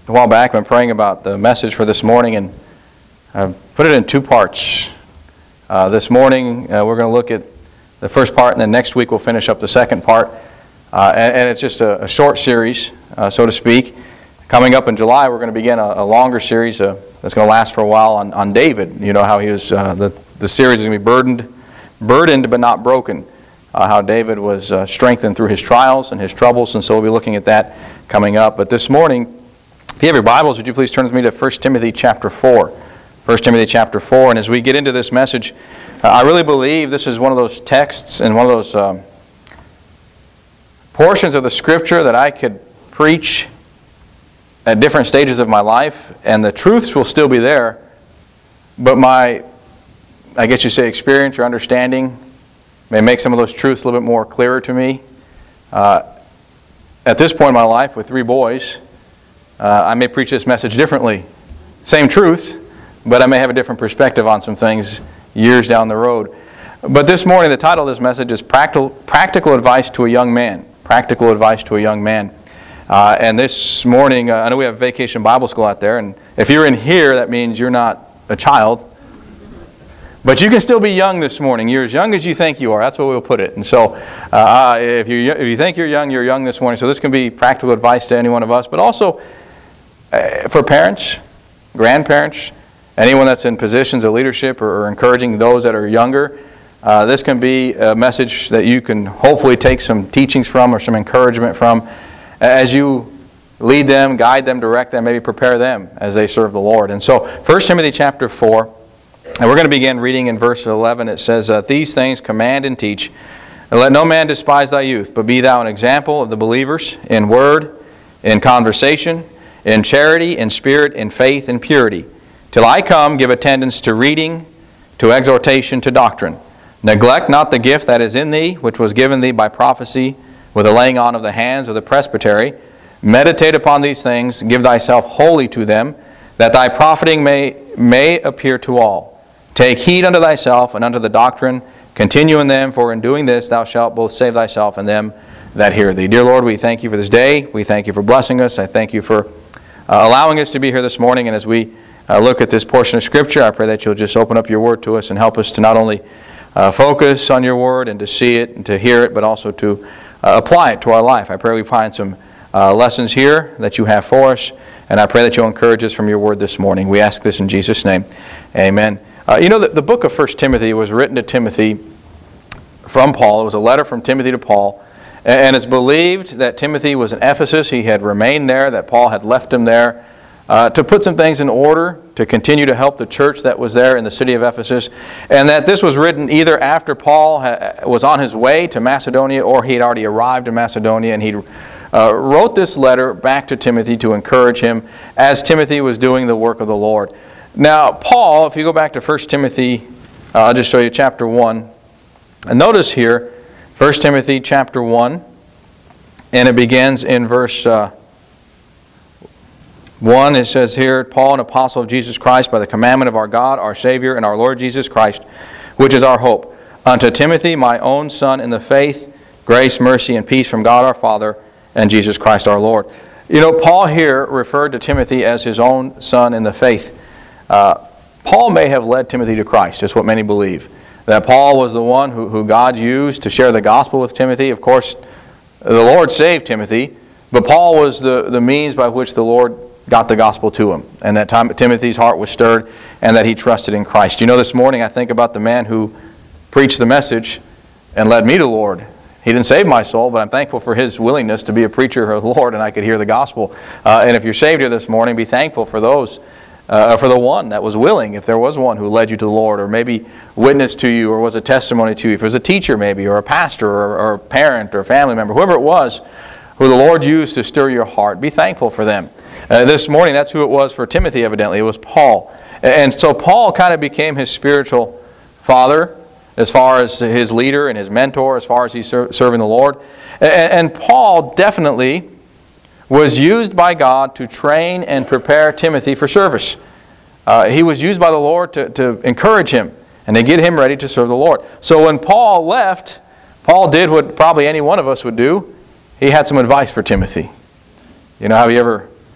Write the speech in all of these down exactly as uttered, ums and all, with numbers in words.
a while back, I've been praying about the message for this morning, and I've put it in two parts. Uh, this morning, uh, we're going to look at the first part, and then next week we'll finish up the second part. Uh, and, and it's just a, a short series, uh, so to speak. Coming up in July, we're going to begin a, a longer series uh, that's going to last for a while on, on David. You know how he was, uh, the, the series is going to be burdened, burdened but not broken. Uh, how David was uh, strengthened through his trials and his troubles, and so we'll be looking at that coming up. But this morning, if you have your Bibles, would you please turn with me to First Timothy chapter four. First Timothy chapter four, and as we get into this message, uh, I really believe this is one of those texts and one of those um, portions of the Scripture that I could preach at different stages of my life, and the truths will still be there, but my, I guess you say, experience or understanding may make some of those truths a little bit more clearer to me. Uh, at this point in my life, with three boys, uh, I may preach this message differently. Same truth, but I may have a different perspective on some things years down the road. But this morning, the title of this message is Practical, Practical Advice to a Young Man. Practical Advice to a Young Man. Uh, and this morning, uh, I know we have Vacation Bible School out there, and if you're in here, that means you're not a child. But you can still be young this morning. You're as young as you think you are. That's where we'll put it. And so uh, if, you if you think you're young, you're young this morning. So this can be practical advice to any one of us. But also uh, for parents, grandparents, anyone that's in positions of leadership or, or encouraging those that are younger, uh, this can be a message that you can hopefully take some teachings from or some encouragement from as you lead them, guide them, direct them, maybe prepare them as they serve the Lord. And so First Timothy chapter four, and we're going to begin reading in verse eleven. It says, uh, These things command and teach, and let no man despise thy youth, but be thou an example of the believers in word, in conversation, in charity, in spirit, in faith, in purity. Till I come, give attendance to reading, to exhortation, to doctrine. Neglect not the gift that is in thee, which was given thee by prophecy, with the laying on of the hands of the presbytery. Meditate upon these things, give thyself wholly to them, that thy profiting may, may appear to all. Take heed unto thyself and unto the doctrine, continue in them, for in doing this thou shalt both save thyself and them that hear thee. Dear Lord, we thank you for this day. We thank you for blessing us. I thank you for uh, allowing us to be here this morning, and as we uh, look at this portion of Scripture, I pray that you'll just open up your Word to us and help us to not only uh, focus on your Word and to see it and to hear it, but also to uh, apply it to our life. I pray we find some uh, lessons here that you have for us, and I pray that you'll encourage us from your Word this morning. We ask this in Jesus' name. Amen. Uh, you know, the, the book of First Timothy was written to Timothy from Paul. It was a letter from Timothy to Paul. And, and it's believed that Timothy was in Ephesus. He had remained there, that Paul had left him there uh, to put some things in order, to continue to help the church that was there in the city of Ephesus. And that this was written either after Paul ha- was on his way to Macedonia, or he had already arrived in Macedonia, and he uh, wrote this letter back to Timothy to encourage him as Timothy was doing the work of the Lord. Now, Paul, if you go back to First Timothy, uh, I'll just show you chapter one. And notice here, First Timothy chapter one, and it begins in verse uh, one. It says here, Paul, an apostle of Jesus Christ, by the commandment of our God, our Savior, and our Lord Jesus Christ, which is our hope. Unto Timothy, my own son in the faith, grace, mercy, and peace from God our Father and Jesus Christ our Lord. You know, Paul here referred to Timothy as his own son in the faith. Uh, Paul may have led Timothy to Christ, is what many believe. That Paul was the one who, who God used to share the gospel with Timothy. Of course, the Lord saved Timothy, but Paul was the, the means by which the Lord got the gospel to him. And that time Timothy's heart was stirred, and that he trusted in Christ. You know, this morning I think about the man who preached the message and led me to the Lord. He didn't save my soul, but I'm thankful for his willingness to be a preacher of the Lord, and I could hear the gospel. Uh, and if you're saved here this morning, be thankful for those Uh, for the one that was willing, if there was one who led you to the Lord, or maybe witnessed to you, or was a testimony to you, if it was a teacher maybe, or a pastor, or, or a parent, or a family member, whoever it was, who the Lord used to stir your heart, be thankful for them. Uh, this morning, that's who it was for Timothy, evidently. It was Paul. And so Paul kind of became his spiritual father, as far as his leader and his mentor, as far as he's ser- serving the Lord. And, and Paul definitely was used by God to train and prepare Timothy for service. Uh, he was used by the Lord to, to encourage him and to get him ready to serve the Lord. So when Paul left, Paul did what probably any one of us would do. He had some advice for Timothy. You know, have you ever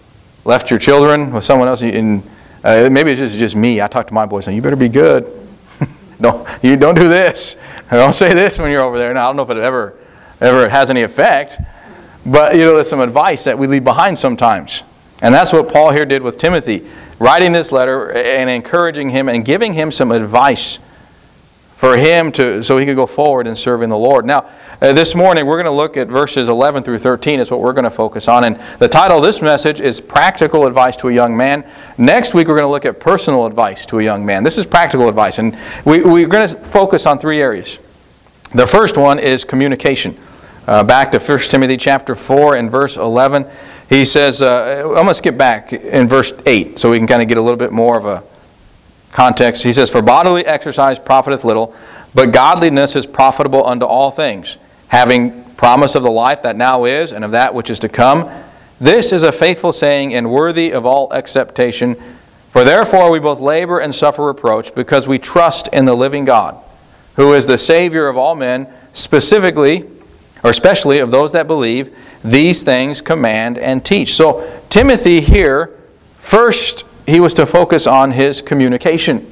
left your children with someone else, and uh, maybe it's just, just me. I talk to my boys, and you better be good. don't you don't do this. Don't say this when you're over there. Now, I don't know if it ever ever has any effect, but you know, there's some advice that we leave behind sometimes. And that's what Paul here did with Timothy, writing this letter and encouraging him and giving him some advice for him to so he could go forward in serving the Lord. Now, uh, this morning we're going to look at verses eleven through thirteen is what we're going to focus on. And the title of this message is Practical Advice to a Young Man. Next week we're going to look at personal advice to a young man. This is practical advice, and we, we're going to focus on three areas. The first one is communication. Uh, back to First Timothy chapter four and verse eleven. He says, uh, I'm going to skip back in verse eight so we can kind of get a little bit more of a context. He says, for bodily exercise profiteth little, but godliness is profitable unto all things, having promise of the life that now is and of that which is to come. This is a faithful saying and worthy of all acceptation. For therefore we both labor and suffer reproach, because we trust in the living God, who is the Savior of all men, specifically, or especially of those that believe. These things command and teach. So Timothy here, first he was to focus on his communication.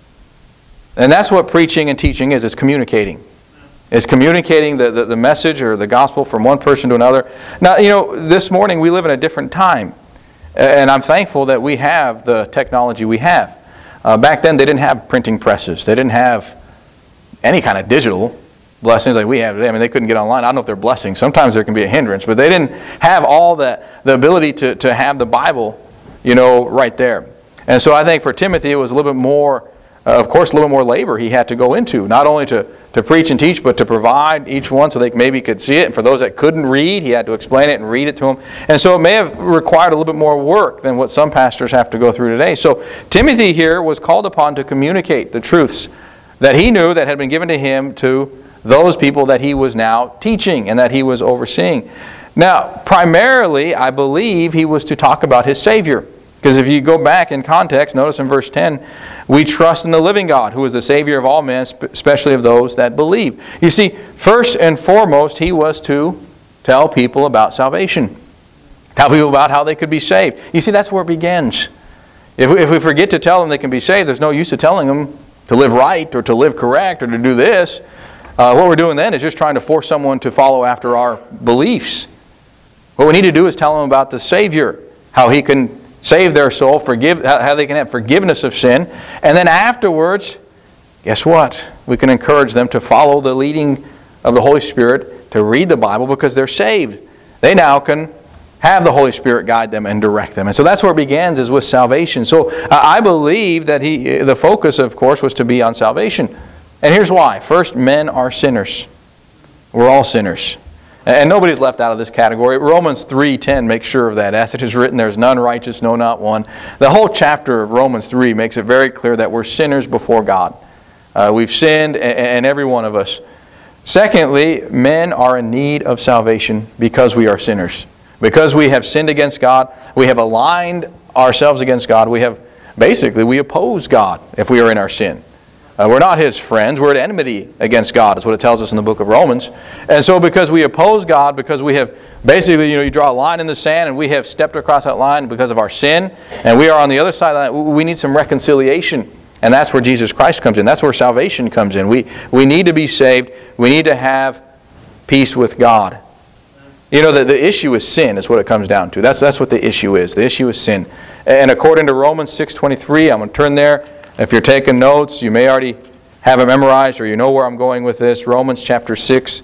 And that's what preaching and teaching is. It's communicating. It's communicating the, the, the message or the gospel from one person to another. Now, you know, this morning we live in a different time. And I'm thankful that we have the technology we have. Uh, back then they didn't have printing presses. They didn't have any kind of digital blessings like we have today. I mean, they couldn't get online. I don't know if they're blessings. Sometimes there can be a hindrance. But they didn't have all the, the ability to, to have the Bible, you know, right there. And so I think for Timothy it was a little bit more, uh, of course, a little bit more labor he had to go into. Not only to, to preach and teach, but to provide each one so they maybe could see it. And for those that couldn't read, he had to explain it and read it to them. And so it may have required a little bit more work than what some pastors have to go through today. So Timothy here was called upon to communicate the truths that he knew that had been given to him to those people that he was now teaching and that he was overseeing. Now, primarily, I believe he was to talk about his Savior. Because if you go back in context, notice in verse ten, we trust in the living God, who is the Savior of all men, especially of those that believe. You see, first and foremost, he was to tell people about salvation. Tell people about how they could be saved. You see, that's where it begins. If we, if we forget to tell them they can be saved, there's no use of telling them to live right or to live correct or to do this. Uh, what we're doing then is just trying to force someone to follow after our beliefs. What we need to do is tell them about the Savior, how He can save their soul, forgive, how they can have forgiveness of sin. And then afterwards, guess what? We can encourage them to follow the leading of the Holy Spirit, to read the Bible, because they're saved. They now can have the Holy Spirit guide them and direct them. And so that's where it begins, is with salvation. So uh, I believe that he, the focus, of course, was to be on salvation. And here's why. First, men are sinners. We're all sinners. And nobody's left out of this category. Romans three ten makes sure of that. As it is written, there's none righteous, no, not one. The whole chapter of Romans three makes it very clear that we're sinners before God. Uh, we've sinned, and every one of us. Secondly, men are in need of salvation because we are sinners. Because we have sinned against God, we have aligned ourselves against God. We have, basically, we oppose God if we are in our sin. Uh, we're not His friends. We're at enmity against God, is what it tells us in the book of Romans. And so because we oppose God, because we have basically, you know, you draw a line in the sand and we have stepped across that line because of our sin, and we are on the other side of that, we need some reconciliation. And that's where Jesus Christ comes in. That's where salvation comes in. We, we need to be saved. We need to have peace with God. You know, the, the issue is sin is what it comes down to. That's, that's what the issue is. The issue is sin. And according to Romans six twenty-three, I'm going to turn there. If you're taking notes, you may already have it memorized, or you know where I'm going with this. Romans chapter six.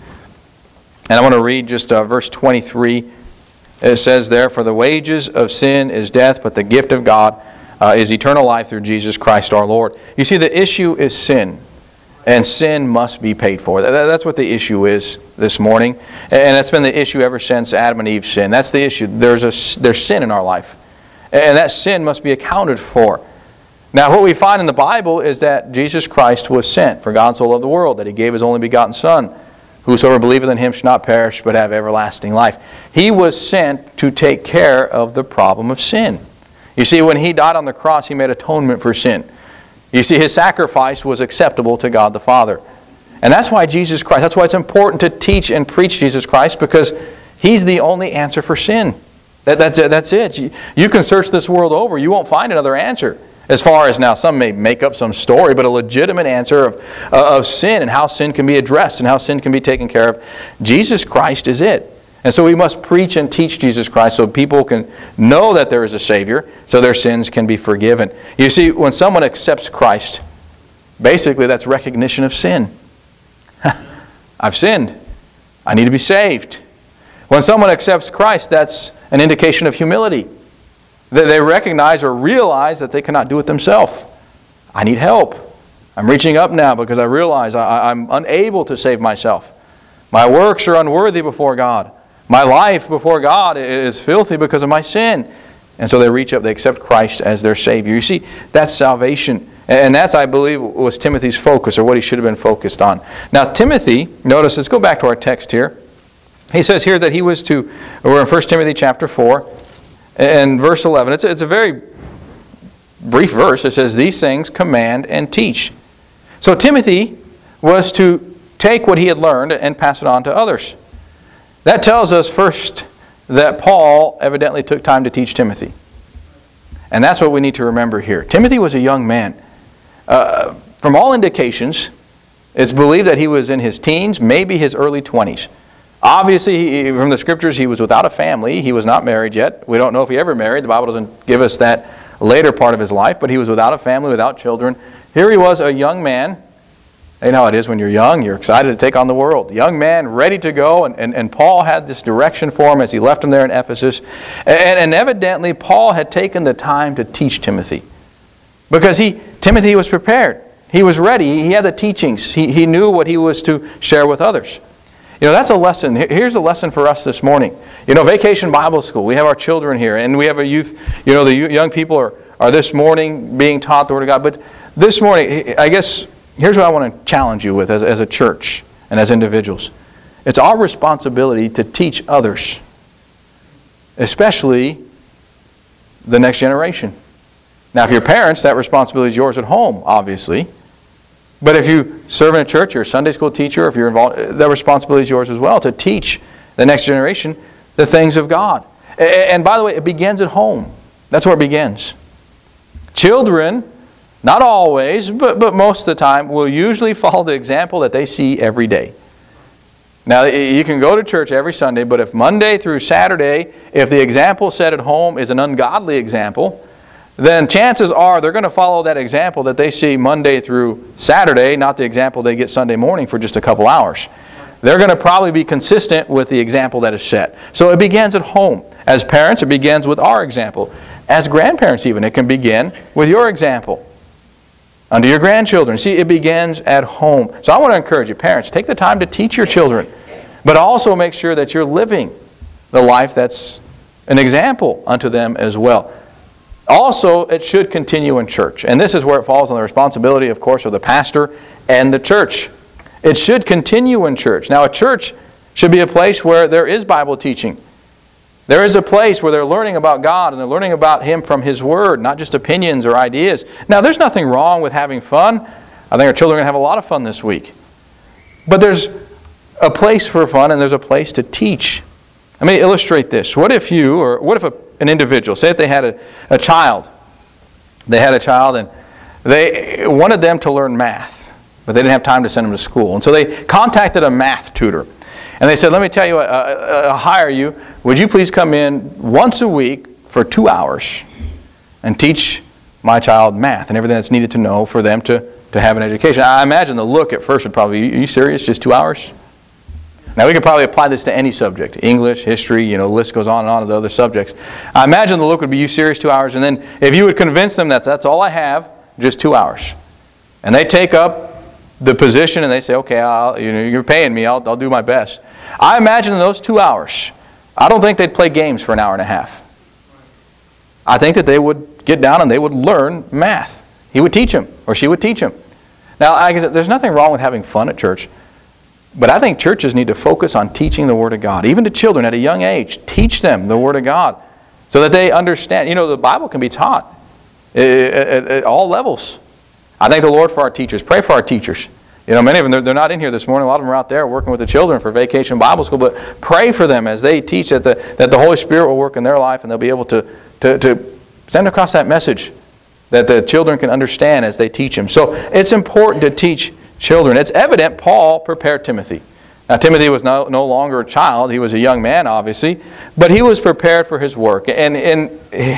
And I want to read just uh, verse twenty-three. It says there, for the wages of sin is death, but the gift of God uh, is eternal life through Jesus Christ our Lord. You see, the issue is sin. And sin must be paid for. That's what the issue is this morning. And that's been the issue ever since Adam and Eve sinned. That's the issue. There's, a, there's sin in our life. And that sin must be accounted for. Now, what we find in the Bible is that Jesus Christ was sent, for God so loved the world, that He gave His only begotten Son. Whosoever believeth in Him shall not perish, but have everlasting life. He was sent to take care of the problem of sin. You see, when He died on the cross, He made atonement for sin. You see, His sacrifice was acceptable to God the Father. And that's why Jesus Christ, that's why it's important to teach and preach Jesus Christ, because He's the only answer for sin. That, that's it. That's it. You, you can search this world over. You won't find another answer. As far as now, some may make up some story, but a legitimate answer of, uh, of sin and how sin can be addressed and how sin can be taken care of. Jesus Christ is it. And so we must preach and teach Jesus Christ so people can know that there is a Savior, so their sins can be forgiven. You see, when someone accepts Christ, basically that's recognition of sin. I've sinned. I need to be saved. When someone accepts Christ, that's an indication of humility. They recognize or realize that they cannot do it themselves. I need help. I'm reaching up now because I realize I, I'm unable to save myself. My works are unworthy before God. My life before God is filthy because of my sin. And so they reach up, they accept Christ as their Savior. You see, that's salvation. And that's, I believe, was Timothy's focus, or what he should have been focused on. Now, Timothy, notice, let's go back to our text here. He says here that he was to, we're in First Timothy chapter four, and verse eleven. It's a, it's a very brief verse. It says, these things command and teach. So Timothy was to take what he had learned and pass it on to others. That tells us first that Paul evidently took time to teach Timothy. And that's what we need to remember here. Timothy was a young man. Uh, from all indications, it's believed that he was in his teens, maybe his early twenties. Obviously, he, from the Scriptures, he was without a family. He was not married yet. We don't know if he ever married. The Bible doesn't give us that later part of his life, but he was without a family, without children. Here he was, a young man. You know how it is when you're young. You're excited to take on the world. Young man, ready to go. And, and, and Paul had this direction for him as he left him there in Ephesus. And, and evidently, Paul had taken the time to teach Timothy. Because he, Timothy was prepared. He was ready. He had the teachings. He, he knew what he was to share with others. You know, that's a lesson. Here's a lesson for us this morning. You know, Vacation Bible School. We have our children here. And we have a youth. You know, the young people are, are this morning being taught the Word of God. But this morning, I guess, here's what I want to challenge you with as, as a church and as individuals. It's our responsibility to teach others, especially the next generation. Now, if you're parents, that responsibility is yours at home, obviously. But if you serve in a church, you're a Sunday school teacher, if you're involved, that responsibility is yours as well to teach the next generation the things of God. And by the way, it begins at home. That's where it begins. Children, not always, but, but most of the time, will usually follow the example that they see every day. Now, you can go to church every Sunday, but if Monday through Saturday, if the example set at home is an ungodly example, then chances are they're going to follow that example that they see Monday through Saturday, not the example they get Sunday morning for just a couple hours. They're going to probably be consistent with the example that is set. So it begins at home. As parents, it begins with our example. As grandparents even, it can begin with your example unto your grandchildren. See, it begins at home. So I want to encourage you, parents, take the time to teach your children, but also make sure that you're living the life that's an example unto them as well. Also, it should continue in church. And this is where it falls on the responsibility, of course, of the pastor and the church. It should continue in church. Now, a church should be a place where there is Bible teaching. There is a place where they're learning about God and they're learning about Him from His Word, not just opinions or ideas. Now, there's nothing wrong with having fun. I think our children are going to have a lot of fun this week. But there's a place for fun and there's a place to teach. Let me illustrate this. What if you, or what if a, an individual, say if they had a, a child, they had a child and they wanted them to learn math, but they didn't have time to send them to school. And so they contacted a math tutor. And they said, let me tell you, I'll hire you. Would you please come in once a week for two hours and teach my child math and everything that's needed to know for them to, to have an education? I imagine the look at first would probably be, are you serious? Just two hours? Now, we could probably apply this to any subject. English, history, you know, the list goes on and on of the other subjects. I imagine the look would be, you serious, two hours? And then if you would convince them that that's all I have, just two hours. And they take up the position and they say, okay, I'll, you know, you're paying me, I'll, I'll do my best. I imagine in those two hours, I don't think they'd play games for an hour and a half. I think that they would get down and they would learn math. He would teach them, or she would teach them. Now, I guess there's nothing wrong with having fun at church. But I think churches need to focus on teaching the Word of God. Even to children at a young age, teach them the Word of God so that they understand. You know, the Bible can be taught at, at, at all levels. I thank the Lord for our teachers. Pray for our teachers. You know, many of them, they're, they're not in here this morning. A lot of them are out there working with the children for Vacation Bible School. But pray for them as they teach that the, that the Holy Spirit will work in their life and they'll be able to, to, to send across that message that the children can understand as they teach them. So it's important to teach children. It's evident Paul prepared Timothy. Now, Timothy was no, no longer a child. He was a young man, obviously. But he was prepared for his work. And, and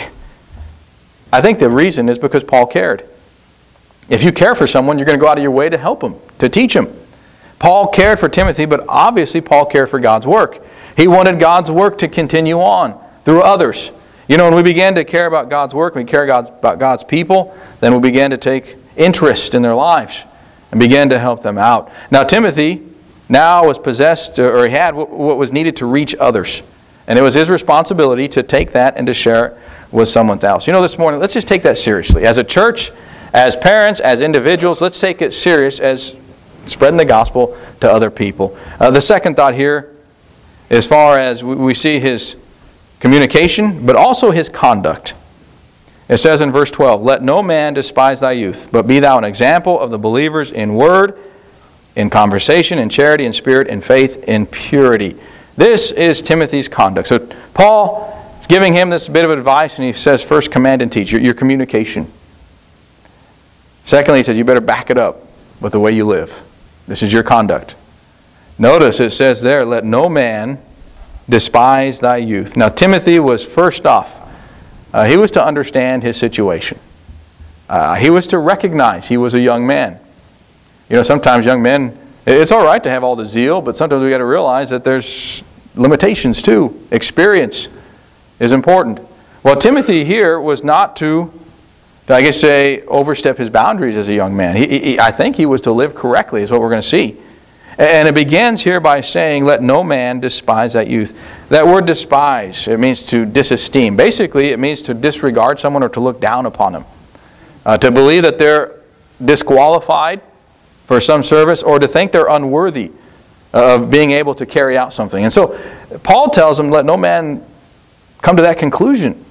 I think the reason is because Paul cared. If you care for someone, you're going to go out of your way to help them, to teach them. Paul cared for Timothy, but obviously Paul cared for God's work. He wanted God's work to continue on through others. You know, when we began to care about God's work, we care about God's people, then we began to take interest in their lives and began to help them out. Now, Timothy now was possessed, or he had what was needed to reach others. And it was his responsibility to take that and to share it with someone else. You know, this morning, let's just take that seriously. As a church, as parents, as individuals, let's take it serious as spreading the gospel to other people. Uh, the second thought here, as far as we see his communication, but also his conduct. It says in verse twelve, "Let no man despise thy youth, but be thou an example of the believers in word, in conversation, in charity, in spirit, in faith, in purity." This is Timothy's conduct. So Paul is giving him this bit of advice, and he says, first, command and teach, your, your communication. Secondly, he says, you better back it up with the way you live. This is your conduct. Notice it says there, let no man despise thy youth. Now, Timothy was first off, uh, he was to understand his situation. Uh, he was to recognize he was a young man. You know, sometimes young men, it's all right to have all the zeal, but sometimes we got to realize that there's limitations too. Experience is important. Well, Timothy here was not to, I guess say, overstep his boundaries as a young man. He, he, I think he was to live correctly, is what we're going to see. And it begins here by saying, let no man despise that youth. That word despise, it means to disesteem. Basically, it means to disregard someone or to look down upon them. Uh, to believe that they're disqualified for some service, or to think they're unworthy of being able to carry out something. And so, Paul tells them, let no man come to that conclusion.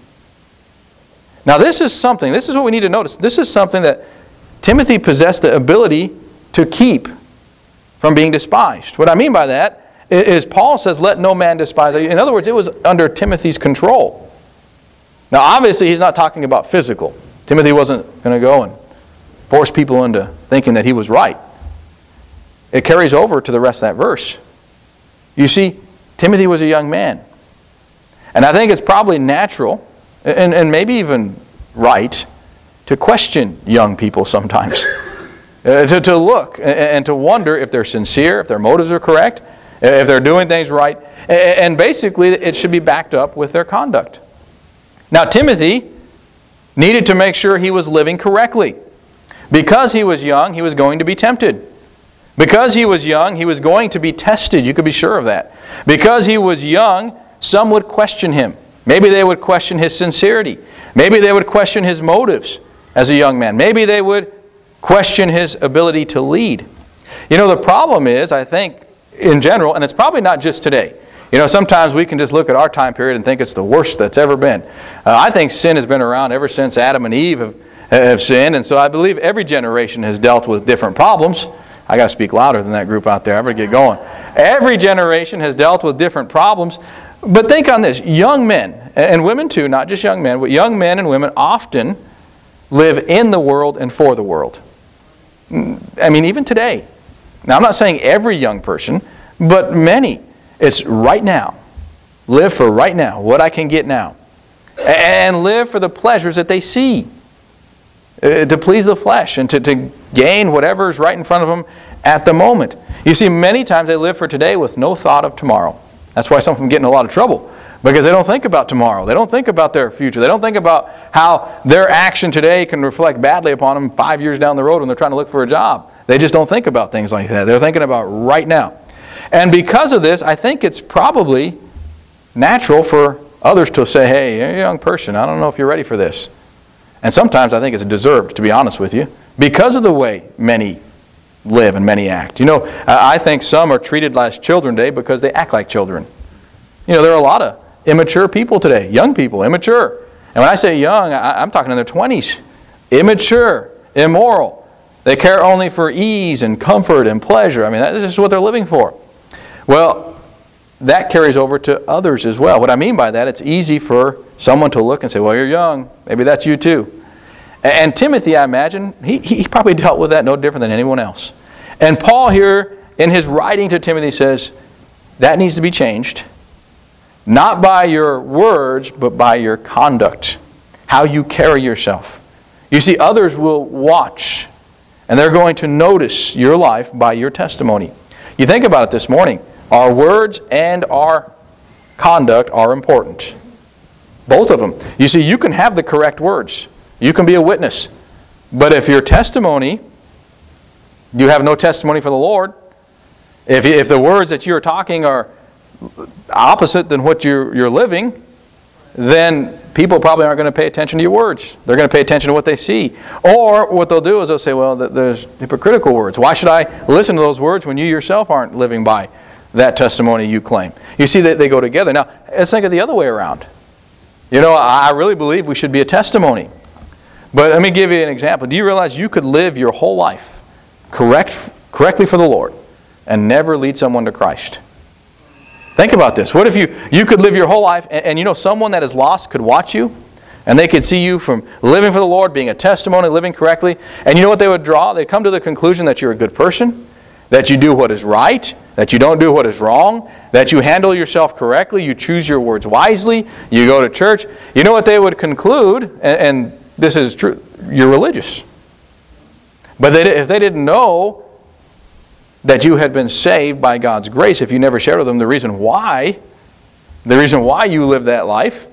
Now this is something, this is what we need to notice. This is something that Timothy possessed the ability to keep from being despised. What I mean by that is Paul says, let no man despise you. In other words, it was under Timothy's control. Now obviously he's not talking about physical. Timothy wasn't going to go and force people into thinking that he was right. It carries over to the rest of that verse. You see, Timothy was a young man. And I think it's probably natural And, and maybe even right to question young people sometimes. Uh, to, to look and, and to wonder if they're sincere, if their motives are correct, if they're doing things right. And basically it should be backed up with their conduct. Now Timothy needed to make sure he was living correctly. Because he was young, he was going to be tempted. Because he was young, he was going to be tested. You could be sure of that. Because he was young, some would question him. Maybe they would question his sincerity. Maybe they would question his motives as a young man. Maybe they would question his ability to lead. You know, the problem is, I think, in general, and it's probably not just today. You know, sometimes we can just look at our time period and think it's the worst that's ever been. Uh, I think sin has been around ever since Adam and Eve have, have sinned, and so I believe every generation has dealt with different problems. I got to speak louder than that group out there. I better get going. Every generation has dealt with different problems. But think on this, young men, and women too, not just young men, but young men and women often live in the world and for the world. I mean, even today. Now, I'm not saying every young person, but many. It's right now. Live for right now, what I can get now. And live for the pleasures that they see. To please the flesh and to, to gain whatever is right in front of them at the moment. You see, many times they live for today with no thought of tomorrow. That's why some of them get in a lot of trouble. Because they don't think about tomorrow. They don't think about their future. They don't think about how their action today can reflect badly upon them five years down the road when they're trying to look for a job. They just don't think about things like that. They're thinking about right now. And because of this, I think it's probably natural for others to say, hey, you're a young person. I don't know if you're ready for this. And sometimes I think it's deserved, to be honest with you, because of the way many live and many act. You know, I think some are treated as children today because they act like children. You know, there are a lot of immature people today, young people, immature. And when I say young, I'm talking in their twenties. Immature, immoral, They care only for ease and comfort and pleasure. I mean, this is what they're living for. Well, that carries over to others as well. What I mean by that, it's easy for someone to look and say, well, you're young. Maybe that's you too. And Timothy, I imagine, he, he probably dealt with that no different than anyone else. And Paul here, in his writing to Timothy, says, that needs to be changed. Not by your words, but by your conduct. How you carry yourself. You see, others will watch, and they're going to notice your life by your testimony. You think about it this morning. Our words and our conduct are important. Both of them. You see, you can have the correct words. You can be a witness. But if your testimony, you have no testimony for the Lord, if, if the words that you're talking are opposite than what you're, you're living, then people probably aren't going to pay attention to your words. They're going to pay attention to what they see. Or what they'll do is they'll say, well, there's hypocritical words. Why should I listen to those words when you yourself aren't living by that testimony you claim? You see that they go together. Now, let's think of the other way around. You know, I really believe we should be a testimony. But let me give you an example. Do you realize you could live your whole life correct, correctly for the Lord and never lead someone to Christ? Think about this. What if you, you could live your whole life and, and you know someone that is lost could watch you and they could see you from living for the Lord, being a testimony, living correctly, and you know what they would draw? They'd come to the conclusion that you're a good person, that you do what is right, that you don't do what is wrong, that you handle yourself correctly, you choose your words wisely, you go to church. You know what they would conclude, and, and this is true, you're religious. But they, if they didn't know that you had been saved by God's grace, if you never shared with them the reason why, the reason why you live that life,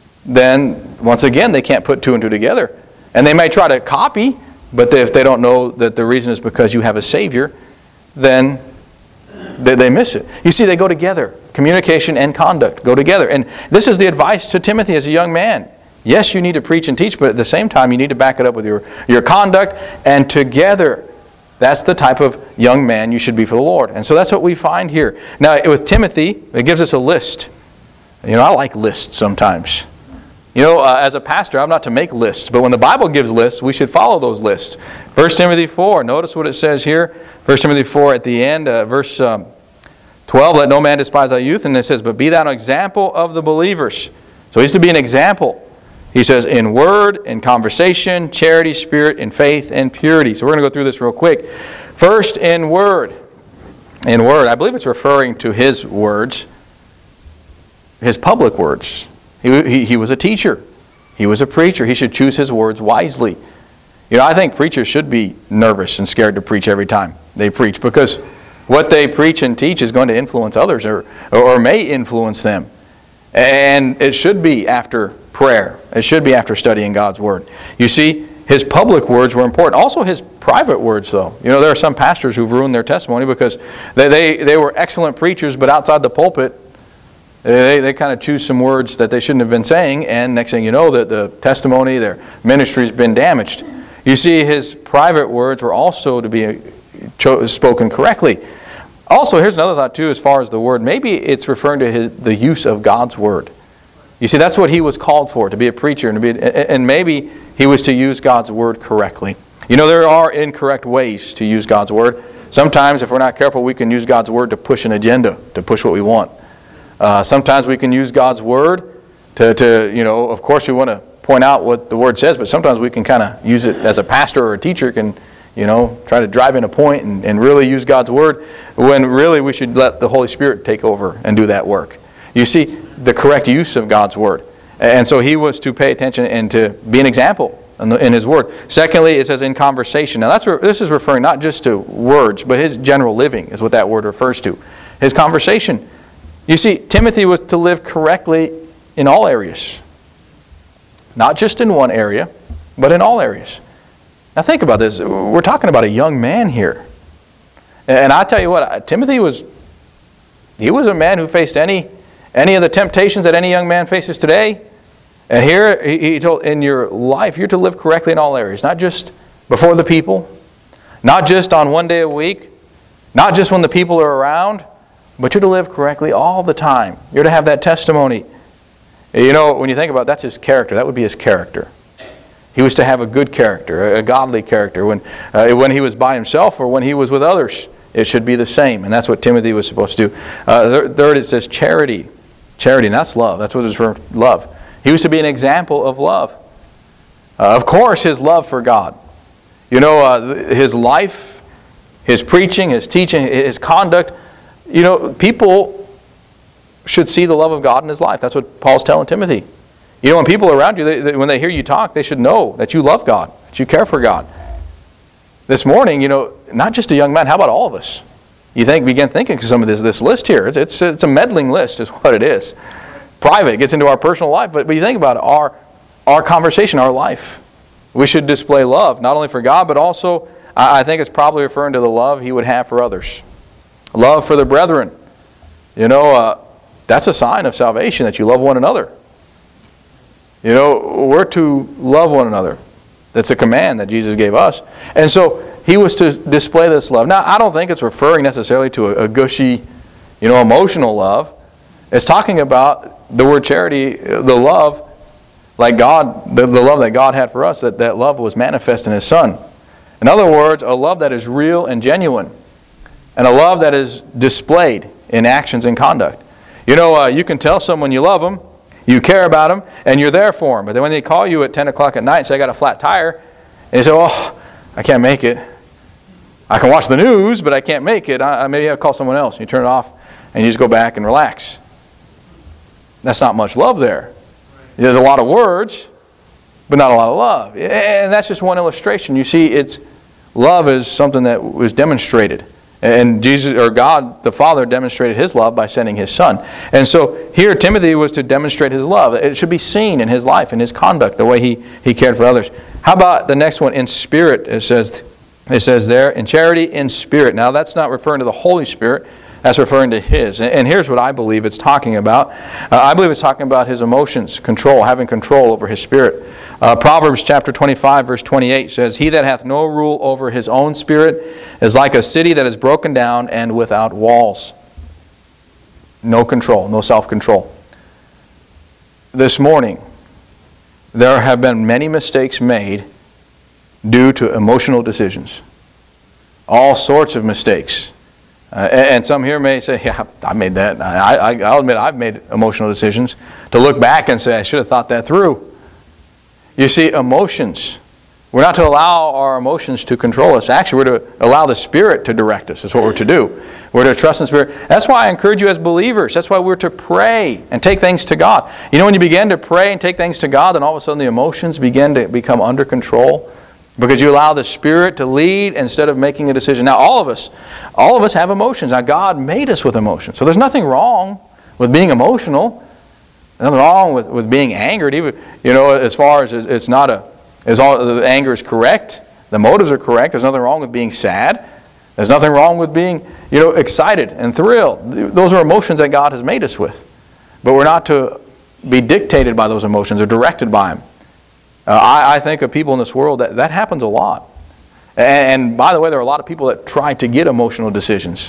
then once again they can't put two and two together. And they may try to copy, but they, if they don't know that the reason is because you have a Savior, then they, they miss it. You see, they go together. Communication and conduct go together. And this is the advice to Timothy as a young man. Yes, you need to preach and teach, but at the same time you need to back it up with your, your conduct, and together that's the type of young man you should be for the Lord. And so that's what we find here. Now, with Timothy, it gives us a list. You know, I like lists sometimes. You know, uh, as a pastor, I'm not to make lists, but when the Bible gives lists, we should follow those lists. First Timothy four, notice what it says here. First Timothy four at the end, uh, verse um, twelve, let no man despise thy youth. And it says, but be thou an example of the believers. So he's to be an example. He says, in word, in conversation, charity, spirit, in faith, and purity. So we're going to go through this real quick. First, in word. In word. I believe it's referring to his words, his public words. He, he, he was a teacher. He was a preacher. He should choose his words wisely. You know, I think preachers should be nervous and scared to preach every time they preach, because what they preach and teach is going to influence others, or, or may influence them. And it should be after prayer. It should be after studying God's Word. You see, his public words were important. Also his private words, though. You know, there are some pastors who've ruined their testimony because they, they, they were excellent preachers, but outside the pulpit, they, they kind of choose some words that they shouldn't have been saying, and next thing you know, the, the testimony, their ministry's been damaged. You see, his private words were also to be cho- spoken correctly. Also, here's another thought, too, as far as the Word. Maybe it's referring to his, the use of God's Word. You see, that's what he was called for, to be a preacher, and, to be, and maybe he was to use God's Word correctly. You know, there are incorrect ways to use God's Word. Sometimes, if we're not careful, we can use God's Word to push an agenda, to push what we want. Uh, sometimes we can use God's Word to, to, you know, of course we want to point out what the Word says, but sometimes we can kind of use it as a pastor or a teacher can, you know, try to drive in a point and, and really use God's Word, when really we should let the Holy Spirit take over and do that work. You see, the correct use of God's Word. And so he was to pay attention and to be an example in, the, in his Word. Secondly, it says in conversation. Now that's this is referring not just to words, but his general living is what that word refers to. His conversation. You see, Timothy was to live correctly in all areas. Not just in one area, but in all areas. Now think about this. We're talking about a young man here. And I tell you what, Timothy was, he was a man who faced any Any of the temptations that any young man faces today. And here he told, in your life, you're to live correctly in all areas. Not just before the people. Not just on one day a week. Not just when the people are around. But you're to live correctly all the time. You're to have that testimony. You know, when you think about it, that's his character. That would be his character. He was to have a good character, a godly character. When, uh, when he was by himself or when he was with others, it should be the same. And that's what Timothy was supposed to do. Uh, third, it says charity. Charity, and that's love. That's what it's for, love. He was to be an example of love. Uh, of course, his love for God. You know, uh, his life, his preaching, his teaching, his conduct. You know, people should see the love of God in his life. That's what Paul's telling Timothy. You know, when people are around you, they, they, when they hear you talk, they should know that you love God, that you care for God. This morning, you know, not just a young man, how about all of us? You think, begin thinking of some of this, this list here. It's, it's, it's a meddling list is what it is. Private, it gets into our personal life, but, but you think about it, our, our conversation, our life. We should display love, not only for God, but also, I, I think it's probably referring to the love he would have for others. Love for the brethren. You know, uh, that's a sign of salvation, that you love one another. You know, we're to love one another. That's a command that Jesus gave us. And so, he was to display this love. Now, I don't think it's referring necessarily to a, a gushy, you know, emotional love. It's talking about the word charity, the love, like God, the, the love that God had for us, that that love was manifest in His Son. In other words, a love that is real and genuine. And a love that is displayed in actions and conduct. You know, uh, you can tell someone you love them, you care about them, and you're there for them. But then when they call you at ten o'clock at night and say, I got a flat tire, and you say, oh, I can't make it. I can watch the news, but I can't make it. I, maybe I'll call someone else. You turn it off, and you just go back and relax. That's not much love there. There's a lot of words, but not a lot of love. And that's just one illustration. You see, it's love is something that was demonstrated. And Jesus, or God the Father, demonstrated His love by sending His Son. And so here Timothy was to demonstrate his love. It should be seen in his life, in his conduct, the way he, he cared for others. How about the next one? In spirit, it says, it says there, in charity, in spirit. Now that's not referring to the Holy Spirit. That's referring to His. And here's what I believe it's talking about. Uh, I believe it's talking about His emotions, control, having control over His spirit. Uh, Proverbs chapter twenty-five, verse twenty-eight says, He that hath no rule over his own spirit is like a city that is broken down and without walls. No control, no self-control. This morning, there have been many mistakes made due to emotional decisions. All sorts of mistakes. Uh, and some here may say, yeah, I made that. I, I, I'll admit I've made emotional decisions. To look back and say, I should have thought that through. You see, emotions. We're not to allow our emotions to control us. Actually, we're to allow the Spirit to direct us. That's what we're to do. We're to trust in the Spirit. That's why I encourage you as believers. That's why we're to pray and take things to God. You know, when you begin to pray and take things to God, then all of a sudden the emotions begin to become under control. Because you allow the Spirit to lead instead of making a decision. Now, all of us, all of us have emotions. Now, God made us with emotions. So there's nothing wrong with being emotional. Nothing wrong with, with being angered. Even, you know, as far as it's not a, as all the anger is correct, the motives are correct. There's nothing wrong with being sad. There's nothing wrong with being, you know, excited and thrilled. Those are emotions that God has made us with. But we're not to be dictated by those emotions or directed by them. Uh, I, I think of people in this world that that happens a lot. And, and by the way, there are a lot of people that try to get emotional decisions.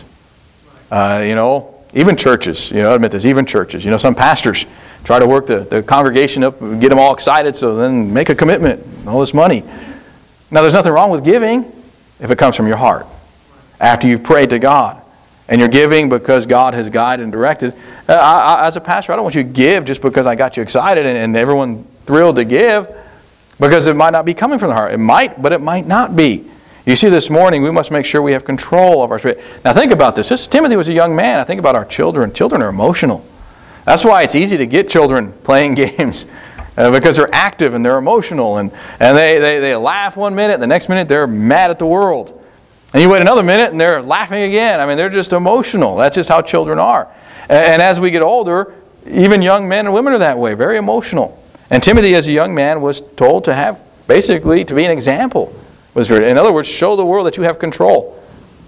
Uh, you know, even churches. You know, I admit this. Even churches. You know, some pastors try to work the, the congregation up, get them all excited, so then make a commitment, all this money. Now, there's nothing wrong with giving if it comes from your heart. After you've prayed to God and you're giving because God has guided and directed. Uh, I, I, as a pastor, I don't want you to give just because I got you excited and, and everyone thrilled to give. Because it might not be coming from the heart. It might, but it might not be. You see, this morning, we must make sure we have control of our spirit. Now think about this. this. Timothy was a young man. I think about our children. Children are emotional. That's why it's easy to get children playing games. Uh, because they're active and they're emotional. And, and they, they, they laugh one minute, the next minute they're mad at the world. And you wait another minute and they're laughing again. I mean, they're just emotional. That's just how children are. And, and as we get older, even young men and women are that way. Very emotional. And Timothy, as a young man, was told to have, basically, to be an example. In other words, show the world that you have control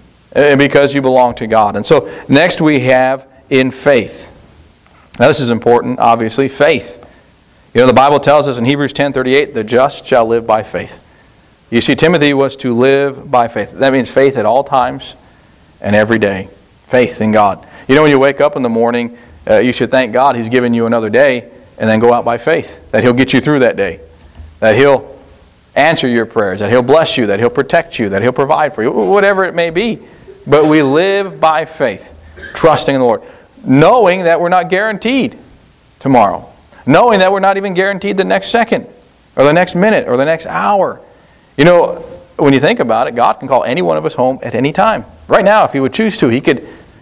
because you belong to God. And so, next we have in faith. Now, this is important, obviously, faith. You know, the Bible tells us in Hebrews ten thirty-eight, the just shall live by faith. You see, Timothy was to live by faith. That means faith at all times and every day. Faith in God. You know, when you wake up in the morning, uh, you should thank God He's given you another day. And then go out by faith. That He'll get you through that day. That He'll answer your prayers, that He'll bless you, that He'll protect you, that He'll provide for you, whatever it may be. But we live by faith, trusting in the Lord, knowing that we're not guaranteed tomorrow, knowing that we're not even guaranteed the next second, or the next minute, or the next hour. You know, when you think about it, God can call any one of us home at any time. Right now, if He would choose to, He could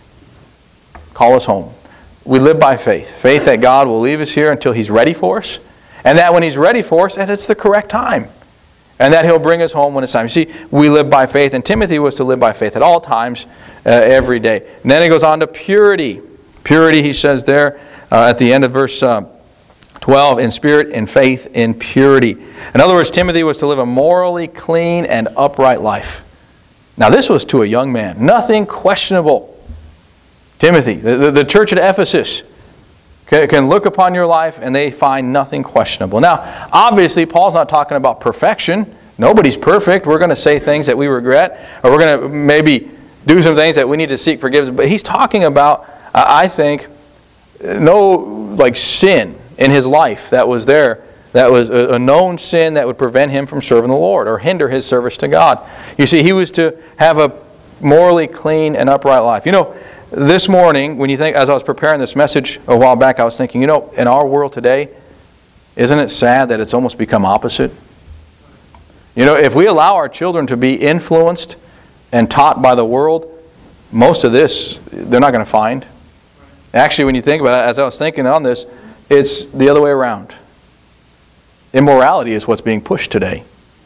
call us home. We live by faith. Faith that God will leave us here until He's ready for us, and that when He's ready for us, that it's the correct time. And that He'll bring us home when it's time. You see, we live by faith, and Timothy was to live by faith at all times, uh, every day. And then he goes on to purity. Purity, he says there uh, at the end of verse uh, twelve, in spirit, in faith, in purity. In other words, Timothy was to live a morally clean and upright life. Now this was to a young man. Nothing questionable. Timothy, the, the, the church at Ephesus, can look upon your life and they find nothing questionable. Now, obviously, Paul's not talking about perfection. Nobody's perfect. We're going to say things that we regret, or we're going to maybe do some things that we need to seek forgiveness. But he's talking about, I think, no like sin in his life that was there, that was a known sin that would prevent him from serving the Lord or hinder his service to God. You see, he was to have a morally clean and upright life. You know, this morning, when you think, as I was preparing this message a while back, I was thinking, you know, in our world today, isn't it sad that it's almost become opposite? You know, if we allow our children to be influenced and taught by the world, most of this they're not going to find. Actually, when you think about it, as I was thinking on this, it's the other way around. Immorality is what's being pushed today.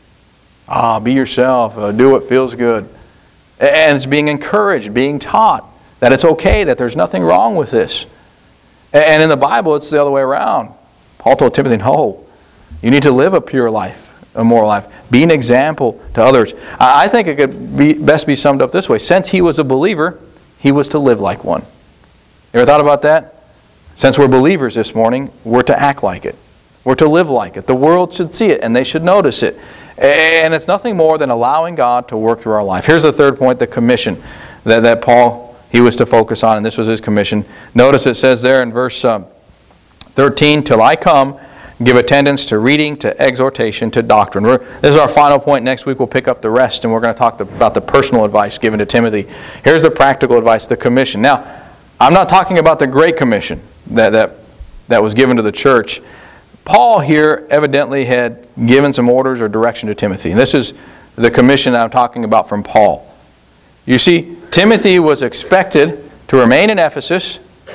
Ah, be yourself, uh, do what feels good. And it's being encouraged, being taught that it's okay, that there's nothing wrong with this. And in the Bible, it's the other way around. Paul told Timothy, no, you need to live a pure life, a moral life. Be an example to others. I think it could be, best be summed up this way. Since he was a believer, he was to live like one. You ever thought about that? Since we're believers this morning, we're to act like it. We're to live like it. The world should see it, and they should notice it. And it's nothing more than allowing God to work through our life. Here's the third point, the commission that, that Paul he was to focus on, and this was his commission. Notice it says there in verse uh, thirteen, till I come, give attendance to reading, to exhortation, to doctrine. We're, this is our final point. Next week we'll pick up the rest, and we're going to talk the, about the personal advice given to Timothy. Here's the practical advice, the commission. Now, I'm not talking about the Great Commission that, that, that was given to the church. Paul here evidently had given some orders or direction to Timothy. And this is the commission that I'm talking about from Paul. You see, Timothy was expected to remain in Ephesus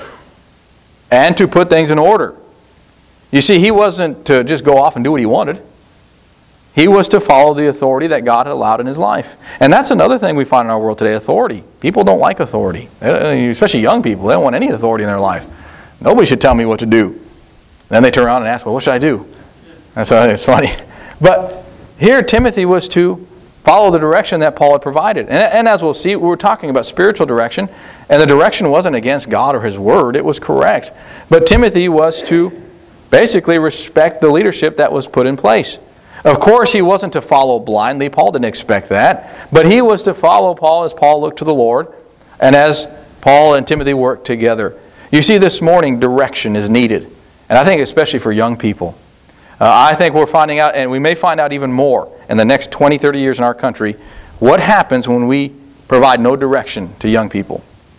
and to put things in order. You see, he wasn't to just go off and do what he wanted. He was to follow the authority that God had allowed in his life. And that's another thing we find in our world today, authority. People don't like authority, especially young people. They don't want any authority in their life. Nobody should tell me what to do. Then they turn around and ask, well, what should I do? And so it's funny. But here Timothy was to follow the direction that Paul had provided. And, and as we'll see, we were talking about spiritual direction, and the direction wasn't against God or His Word. It was correct. But Timothy was to basically respect the leadership that was put in place. Of course, he wasn't to follow blindly. Paul didn't expect that. But he was to follow Paul as Paul looked to the Lord, and as Paul and Timothy worked together. You see, this morning, direction is needed. And I think especially for young people. Uh, I think we're finding out, and we may find out even more in the next twenty, thirty years in our country, what happens when we provide no direction to young people.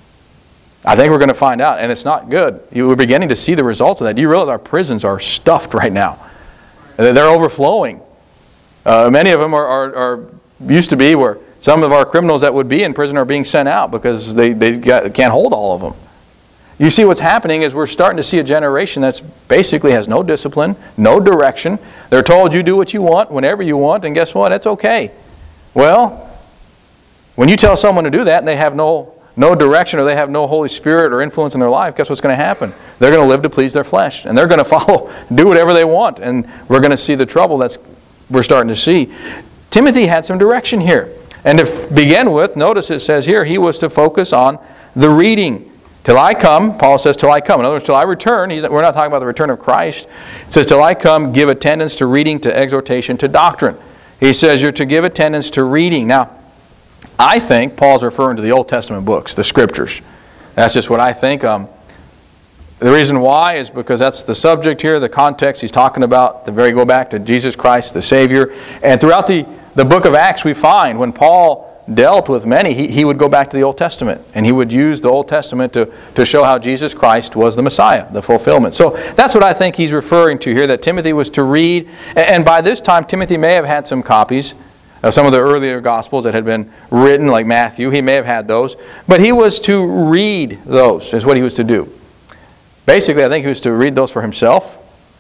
I think we're going to find out, and it's not good. We're beginning to see the results of that. Do you realize our prisons are stuffed right now? They're overflowing. Uh, many of them are, are, are used to be where some of our criminals that would be in prison are being sent out because they, they got, can't hold all of them. You see, what's happening is we're starting to see a generation that's basically has no discipline, no direction. They're told you do what you want, whenever you want, and guess what? It's okay. Well, when you tell someone to do that and they have no, no direction or they have no Holy Spirit or influence in their life, guess what's going to happen? They're going to live to please their flesh. And they're going to follow, do whatever they want. And we're going to see the trouble that's we're starting to see. Timothy had some direction here. And to begin with, notice it says here, he was to focus on the reading. Till I come, Paul says, till I come. In other words, till I return. He's, we're not talking about the return of Christ. It says, till I come, give attendance to reading, to exhortation, to doctrine. He says you're to give attendance to reading. Now, I think Paul's referring to the Old Testament books, the Scriptures. That's just what I think. Um, The reason why is because that's the subject here, the context he's talking about, the very go back to Jesus Christ, the Savior. And throughout the, the book of Acts, we find when Paul dealt with many, he, he would go back to the Old Testament. And he would use the Old Testament to, to show how Jesus Christ was the Messiah, the fulfillment. So that's what I think he's referring to here, that Timothy was to read. And by this time, Timothy may have had some copies of some of the earlier Gospels that had been written, like Matthew. He may have had those. But he was to read those, is what he was to do. Basically, I think he was to read those for himself.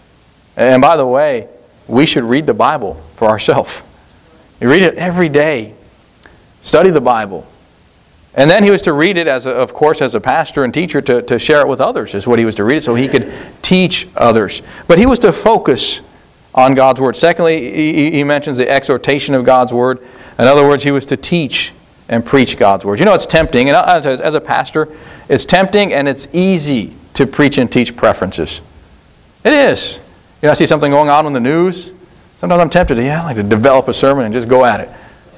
And by the way, we should read the Bible for ourselves. You read it every day. Study the Bible. And then he was to read it, as a, of course, as a pastor and teacher, to, to share it with others, is what he was to read it, so he could teach others. But he was to focus on God's Word. Secondly, he, he mentions the exhortation of God's Word. In other words, he was to teach and preach God's Word. You know, it's tempting, and as, as a pastor, it's tempting and it's easy to preach and teach preferences. It is. You know, I see something going on in the news. Sometimes I'm tempted to, yeah, I like to develop a sermon and just go at it.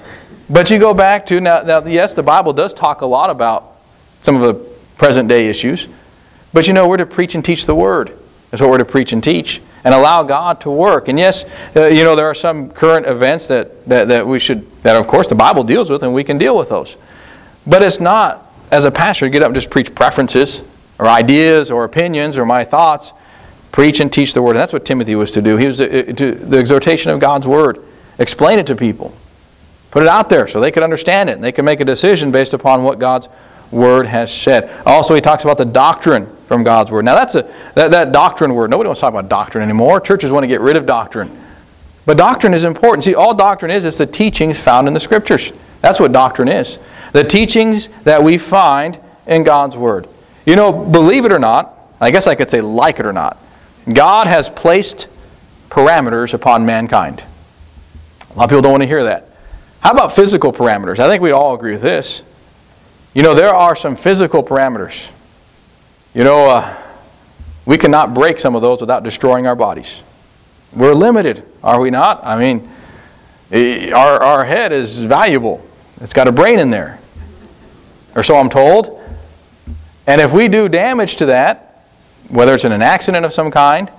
But you go back to, now, now, yes, the Bible does talk a lot about some of the present day issues. But you know, we're to preach and teach the Word. That's what we're to preach and teach. And allow God to work. And yes, uh, you know, there are some current events that, that, that we should, that of course the Bible deals with, and we can deal with those. But it's not, as a pastor, to get up and just preach preferences, or ideas, or opinions, or my thoughts. Preach and teach the Word. And that's what Timothy was to do. He was to, to the exhortation of God's Word. Explain it to people. Put it out there so they could understand it. And they can make a decision based upon what God's Word has said. Also, he talks about the doctrine from God's Word. Now, that's a that, that doctrine word. Nobody wants to talk about doctrine anymore. Churches want to get rid of doctrine. But doctrine is important. See, all doctrine is is the teachings found in the Scriptures. That's what doctrine is. The teachings that we find in God's Word. You know, believe it or not, I guess I could say like it or not, God has placed parameters upon mankind. A lot of people don't want to hear that. How about physical parameters? I think we all agree with this. You know, there are some physical parameters. You know, uh, we cannot break some of those without destroying our bodies. We're limited, are we not? I mean, our, our head is valuable. It's got a brain in there. Or so I'm told. And if we do damage to that, whether it's in an accident of some kind,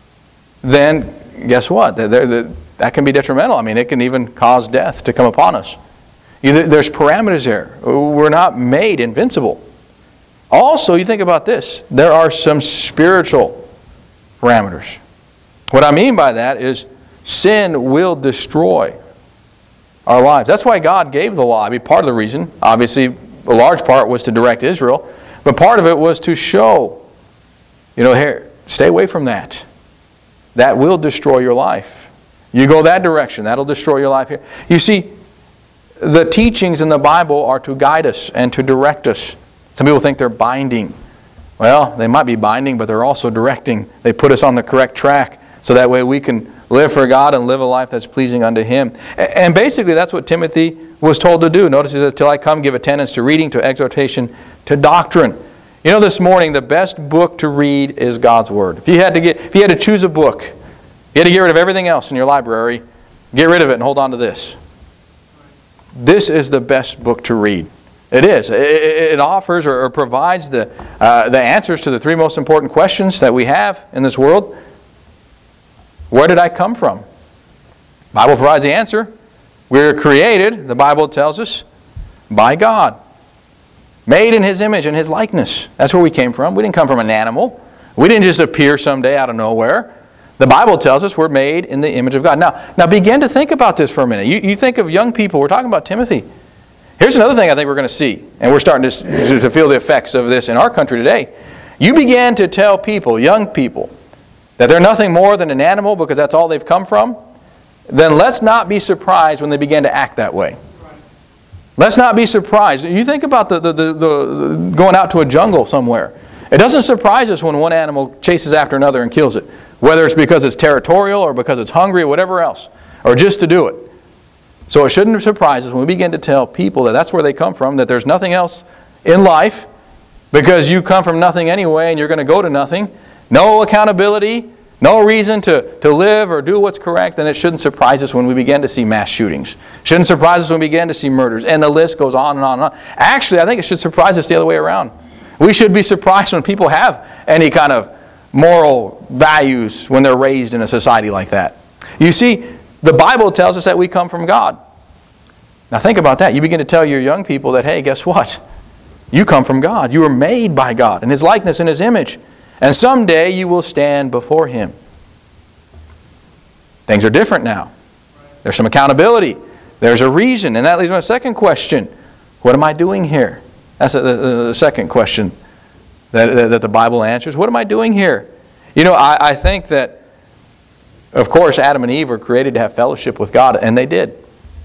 then guess what? That can be detrimental. I mean, it can even cause death to come upon us. There's parameters there. We're not made invincible. Also, you think about this. There are some spiritual parameters. What I mean by that is sin will destroy our lives. That's why God gave the law. I mean, part of the reason, obviously, a large part was to direct Israel, but part of it was to show, you know, here, stay away from that. That will destroy your life. You go that direction, that'll destroy your life here. You see, the teachings in the Bible are to guide us and to direct us. Some people think they're binding. Well, they might be binding, but they're also directing. They put us on the correct track so that way we can live for God and live a life that's pleasing unto Him. And basically that's what Timothy was told to do. Notice he says, till I come, give attendance to reading, to exhortation, to doctrine. You know, this morning, the best book to read is God's Word. If you had to get, if you had to choose a book, you had to get rid of everything else in your library, get rid of it and hold on to this. This is the best book to read. It is. It offers or provides the, uh, the answers to the three most important questions that we have in this world. Where did I come from? The Bible provides the answer. We were created, the Bible tells us, by God. Made in His image and His likeness. That's where we came from. We didn't come from an animal. We didn't just appear someday out of nowhere. The Bible tells us we're made in the image of God. Now, now begin to think about this for a minute. You, you think of young people. We're talking about Timothy. Here's another thing I think we're going to see. And we're starting to, to feel the effects of this in our country today. You began to tell people, young people, that they're nothing more than an animal because that's all they've come from. Then let's not be surprised when they begin to act that way. Let's not be surprised. You think about the, the, the, the going out to a jungle somewhere. It doesn't surprise us when one animal chases after another and kills it. Whether it's because it's territorial or because it's hungry or whatever else. Or just to do it. So it shouldn't surprise us when we begin to tell people that that's where they come from, that there's nothing else in life because you come from nothing anyway and you're going to go to nothing. No accountability, no reason to, to live or do what's correct, then it shouldn't surprise us when we begin to see mass shootings. Shouldn't surprise us when we begin to see murders. And the list goes on and on and on. Actually, I think it should surprise us the other way around. We should be surprised when people have any kind of moral values when they're raised in a society like that. You see, the Bible tells us that we come from God. Now think about that. You begin to tell your young people that, hey, guess what? You come from God. You were made by God in His likeness and His image. And someday you will stand before Him. Things are different now. There's some accountability. There's a reason. And that leads to my second question. What am I doing here? That's the, the, the second question that, that, that the Bible answers. What am I doing here? You know, I, I think that, of course, Adam and Eve were created to have fellowship with God, and they did.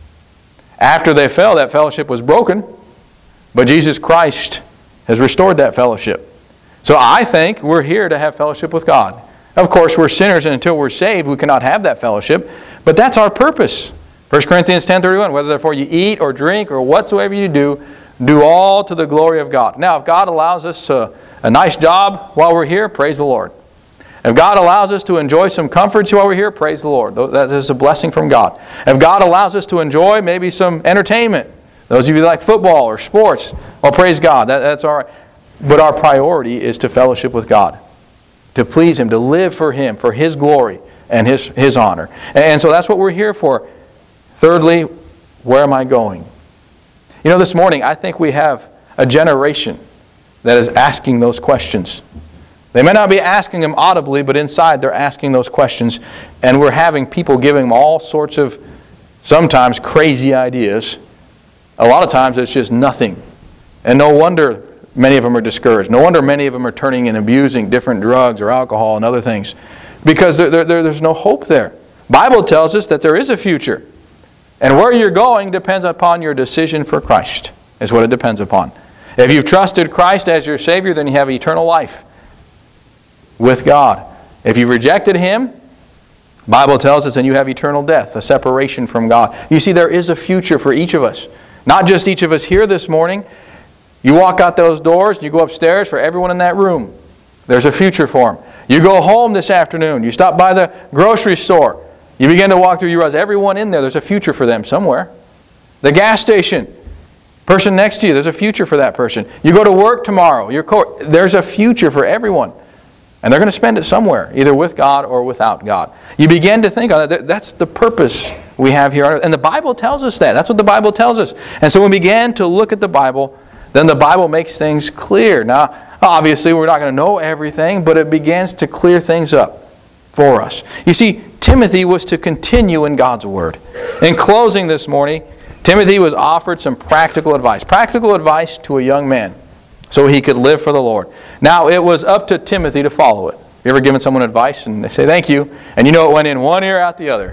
After they fell, that fellowship was broken, but Jesus Christ has restored that fellowship. So I think we're here to have fellowship with God. Of course, we're sinners, and until we're saved, we cannot have that fellowship, but that's our purpose. First Corinthians ten thirty-one, whether therefore you eat or drink or whatsoever you do, do all to the glory of God. Now, if God allows us to, a nice job while we're here, praise the Lord. If God allows us to enjoy some comforts while we're here, praise the Lord. That is a blessing from God. If God allows us to enjoy maybe some entertainment, those of you that like football or sports, well, praise God. That, that's all right. But our priority is to fellowship with God, to please Him, to live for Him, for His glory and His, His honor. And so that's what we're here for. Thirdly, where am I going? You know, this morning, I think we have a generation that is asking those questions. They may not be asking them audibly, but inside they're asking those questions. And we're having people giving them all sorts of, sometimes crazy ideas. A lot of times it's just nothing. And no wonder many of them are discouraged. No wonder many of them are turning and abusing different drugs or alcohol and other things. Because there, there, there's no hope there. The Bible tells us that there is a future. And where you're going depends upon your decision for Christ, is what it depends upon. If you've trusted Christ as your Savior, then you have eternal life with God. If you've rejected Him, the Bible tells us, then you have eternal death, a separation from God. You see, there is a future for each of us. Not just each of us here this morning. You walk out those doors, and you go upstairs, for everyone in that room. There's a future for them. You go home this afternoon, you stop by the grocery store, you begin to walk through, you realize everyone in there, there's a future for them somewhere. The gas station, person next to you, there's a future for that person. You go to work tomorrow, your co- there's a future for everyone. And they're going to spend it somewhere, either with God or without God. You begin to think on that. That's the purpose we have here on earth. And the Bible tells us that. That's what the Bible tells us. And so when we began to look at the Bible, then the Bible makes things clear. Now, obviously, we're not going to know everything, but it begins to clear things up for us. You see, Timothy was to continue in God's Word. In closing this morning, Timothy was offered some practical advice. Practical advice to a young man so he could live for the Lord. Now, it was up to Timothy to follow it. You ever given someone advice and they say, thank you, and you know it went in one ear, out the other?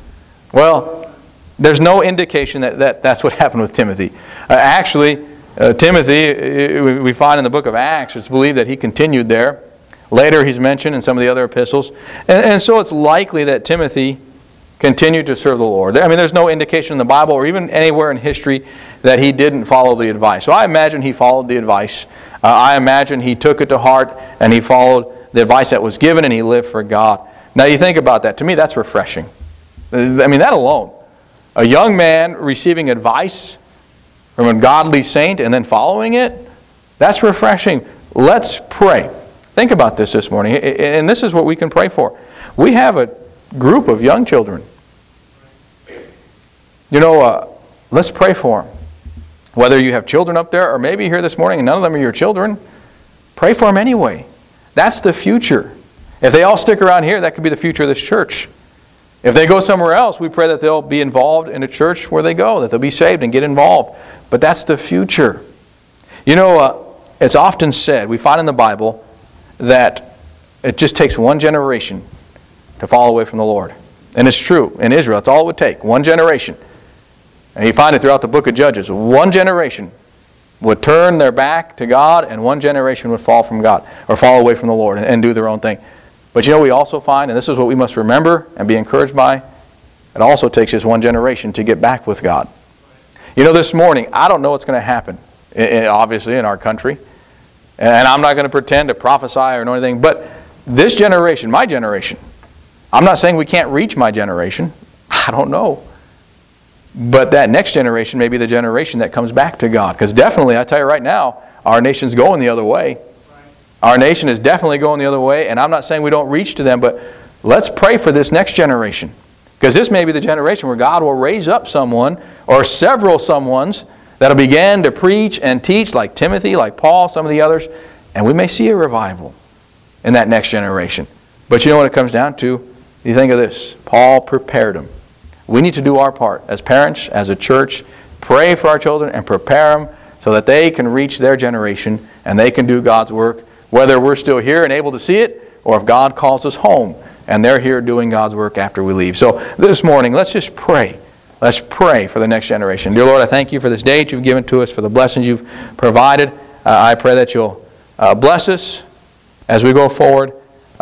Well, there's no indication that, that that's what happened with Timothy. Uh, actually, uh, Timothy, we find in the book of Acts, it's believed that he continued there. Later, he's mentioned in some of the other epistles. And, and so it's likely that Timothy continued to serve the Lord. I mean, there's no indication in the Bible or even anywhere in history that he didn't follow the advice. So I imagine he followed the advice. Uh, I imagine he took it to heart and he followed the advice that was given and he lived for God. Now you think about that. To me, that's refreshing. I mean, that alone. A young man receiving advice from a godly saint and then following it, that's refreshing. Let's pray. Think about this this morning. And this is what we can pray for. We have a group of young children. You know, uh, let's pray for them. Whether you have children up there or maybe here this morning and none of them are your children, pray for them anyway. That's the future. If they all stick around here, that could be the future of this church. If they go somewhere else, we pray that they'll be involved in a church where they go, that they'll be saved and get involved. But that's the future. You know, uh, it's often said, we find in the Bible, that it just takes one generation to fall away from the Lord. And it's true. In Israel, that's all it would take. One generation. And you find it throughout the book of Judges. One generation would turn their back to God, and one generation would fall from God, or fall away from the Lord and, and do their own thing. But you know we also find, and this is what we must remember and be encouraged by, it also takes just one generation to get back with God. You know, this morning, I don't know what's going to happen, obviously, in our country. And I'm not going to pretend to prophesy or know anything, but this generation, my generation, I'm not saying we can't reach my generation. I don't know. But that next generation may be the generation that comes back to God. Because definitely, I tell you right now, our nation's going the other way. Our nation is definitely going the other way, and I'm not saying we don't reach to them, but let's pray for this next generation. Because this may be the generation where God will raise up someone, or several someones, that'll begin to preach and teach, like Timothy, like Paul, some of the others, and we may see a revival in that next generation. But you know what it comes down to? You think of this. Paul prepared them. We need to do our part as parents, as a church, pray for our children and prepare them so that they can reach their generation and they can do God's work, whether we're still here and able to see it, or if God calls us home and they're here doing God's work after we leave. So this morning, let's just pray. Let's pray for the next generation. Dear Lord, I thank you for this day that you've given to us, for the blessings you've provided. Uh, I pray that you'll uh, bless us as we go forward.